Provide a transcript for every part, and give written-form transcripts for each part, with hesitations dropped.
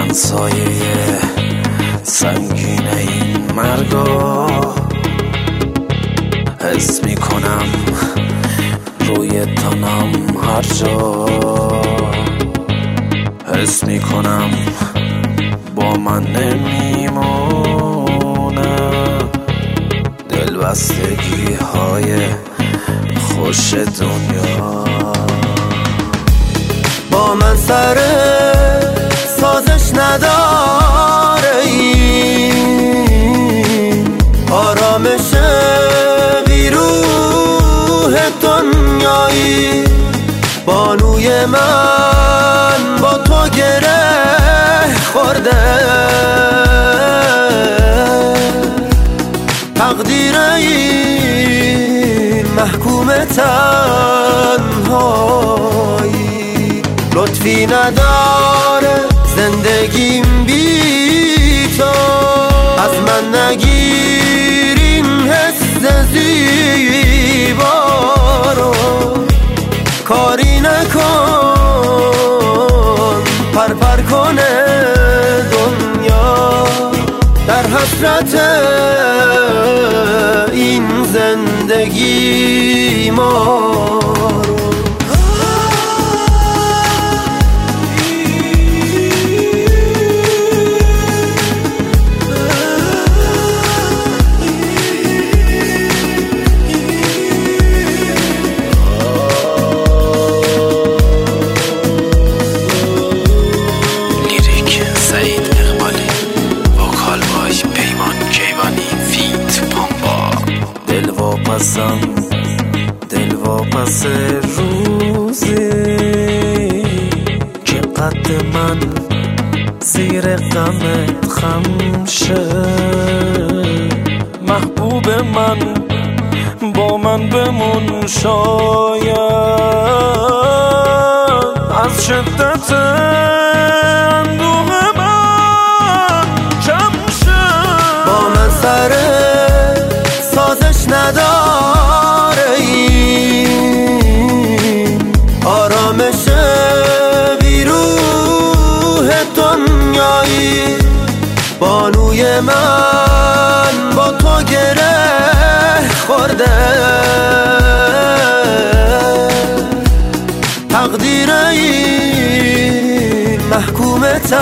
من سایه سنگین این مرگا حس میکنم روی تنم هر جا، حس میکنم با من نمیمونه دلبستگی های خوش دنیا. با من سر سازش نداره این آرامش بیروح دنیایی. بانوی من با تو گره خورده، تقدیر این محکوم تنهایی. لطفی نداره زندگیم بی تو، از من نگیر این حس زیبا رو. کاری نکن پر کنه دنیا در حسرت این زندگی ما رو. دل واپس روزی که قد من زیر غمت خم شه. محبوب من با من بمون، شاید از شدت اندوه من کم شه. با من سر سازش نداره این آرامش بیروح دنیایی. بانوی من با تو گره خورده، تقدیر این محکوم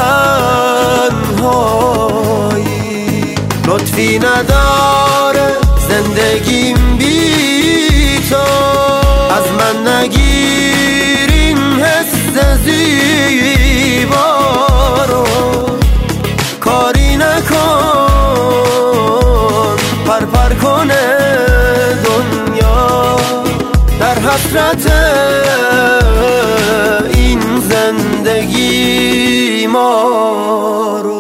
تنهایی. لطفی نداره زندگیم بی تو، از من نگیر این حس زیبا رو. کاری نکن پر کنه دنیا در حسرت این زندگی ما رو.